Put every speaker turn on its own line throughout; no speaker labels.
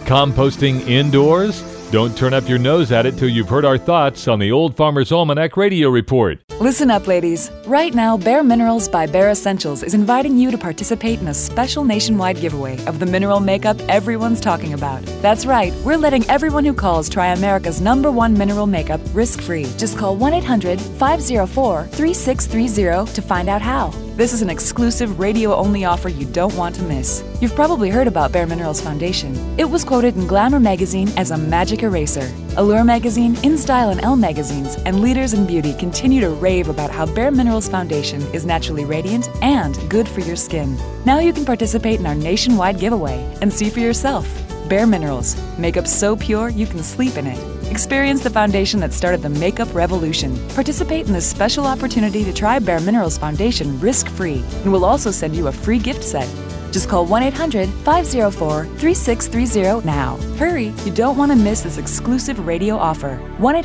Composting indoors? Don't turn up your nose at it till you've heard our thoughts on the Old Farmer's Almanac Radio Report.
Listen up, ladies. Right now, Bare Minerals by Bare Essentials is inviting you to participate in a special nationwide giveaway of the mineral makeup everyone's talking about. That's right, we're letting everyone who calls try America's #1 mineral makeup risk-free. Just call 1-800-504-3630 to find out how. This is an exclusive radio-only offer you don't want to miss. You've probably heard about Bare Minerals Foundation. It was quoted in Glamour magazine as a magic eraser. Allure magazine, InStyle, and Elle magazines, and leaders in beauty continue to rave about how Bare Minerals Foundation is naturally radiant and good for your skin. Now you can participate in our nationwide giveaway and see for yourself. Bare Minerals, makeup so pure you can sleep in it. Experience the foundation that started the makeup revolution. Participate in this special opportunity to try Bare Minerals Foundation risk-free, and we'll also send you a free gift set. Just call 1-800-504-3630 now. Hurry, you don't want to miss this exclusive radio offer.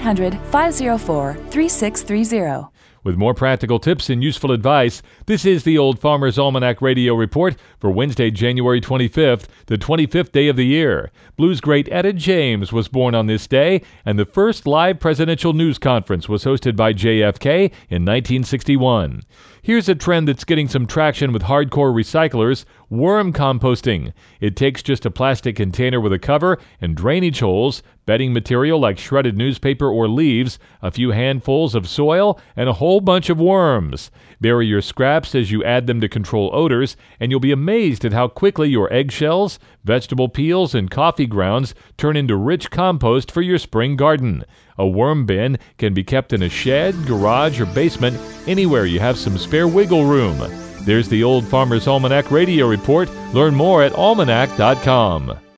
1-800-504-3630.
With more practical tips and useful advice, this is the Old Farmer's Almanac Radio Report for Wednesday, January 25th, the 25th day of the year. Blues great Etta James was born on this day, and the first live presidential news conference was hosted by JFK in 1961. Here's a trend that's getting some traction with hardcore recyclers: worm composting. It takes just a plastic container with a cover and drainage holes, bedding material like shredded newspaper or leaves, a few handfuls of soil, and a whole bunch of worms. Bury your scraps as you add them to control odors, and you'll be amazed at how quickly your eggshells, vegetable peels, and coffee grounds turn into rich compost for your spring garden. A worm bin can be kept in a shed, garage, or basement, anywhere you have some spare wiggle room. There's the Old Farmer's Almanac Radio Report. Learn more at almanac.com.